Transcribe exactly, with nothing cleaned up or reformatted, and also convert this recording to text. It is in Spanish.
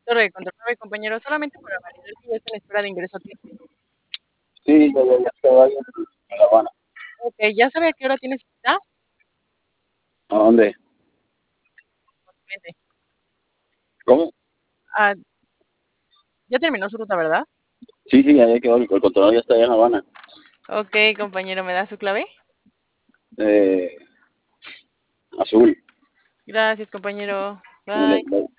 Torre de control nueve, compañero, solamente para validar que ya está en espera de ingreso aquí. Sí, ya, ya, ya estaba ahí en, en La Habana. Ok, ¿ya sabe a qué hora tiene cita? ¿A dónde? Vente. ¿Cómo? Ah, ya terminó su ruta, ¿verdad? Sí, sí, ya, ya quedó. El, el controlador ya está allá en La Habana. Ok, compañero, ¿me da su clave? Eh, azul. Gracias, compañero. Dale, Bye. dale.